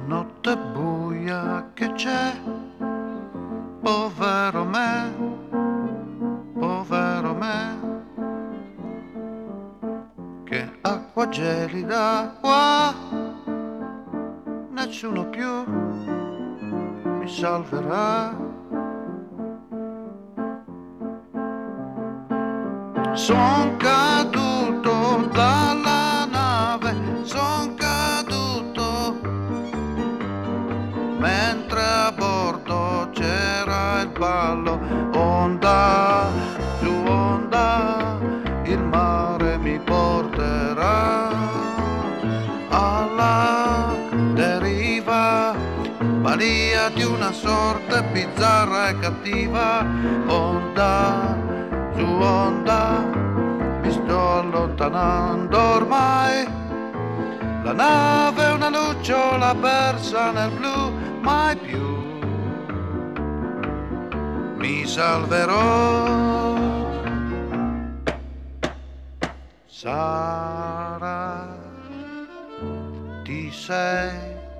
notte buia che c'è, povero me, povero me, che acqua gelida qua, nessuno più mi salverà. Son caduto dalla nave, son caduto mentre a bordo c'era il ballo. Onda su onda, il mare mi porterà alla deriva, balia di una sorte bizzarra e cattiva. Onda su onda, mi sto allontanando ormai. La nave è una lucciola persa nel blu, mai più mi salverò. Sara, ti sei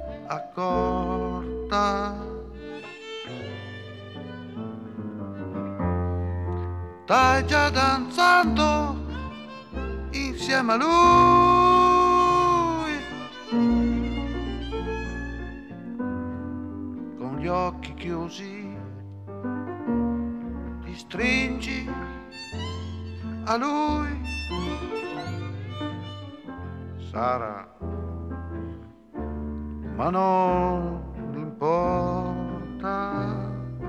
accorta? Stai già danzando insieme a lui, con gli occhi chiusi ti stringi a lui. Sara, ma non importa.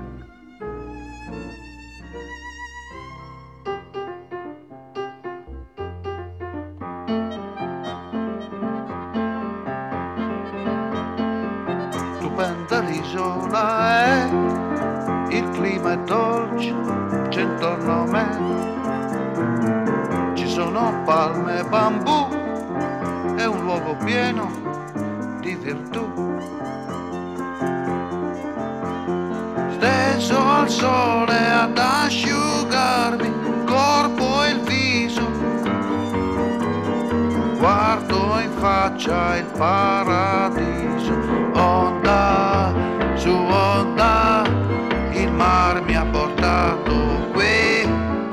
Stupenda l'isola è, il clima è dolce, c'è intorno a me, ci sono palme e bambù, è un luogo pieno di virtù. Steso al sole ad asciugarmi il corpo e il viso, guardo in faccia il paradiso. Onda su onda, il mar mi ha portato qui,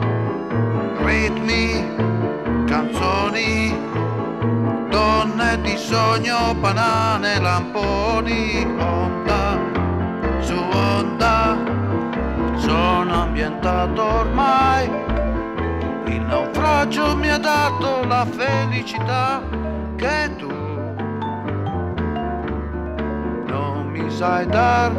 ritmi, canzoni, donne di sogno, banane, lamponi. Onda su onda, sono ambientato ormai, il naufragio mi ha dato la felicità che tu non mi sai dar.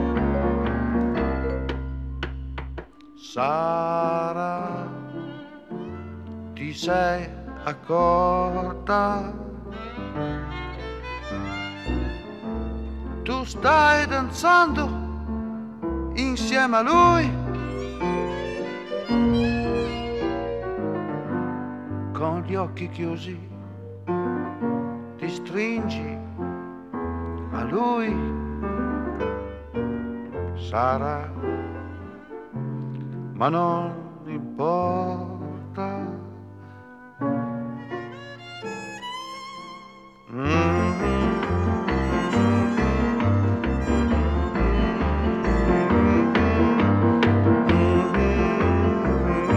Sara, ti sei accorta? Tu stai danzando insieme a lui, con gli occhi chiusi ti stringi a lui. Sara, ma non importa.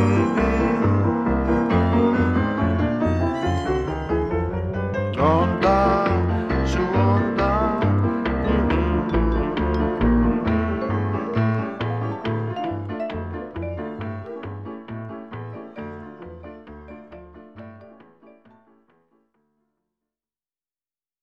Onda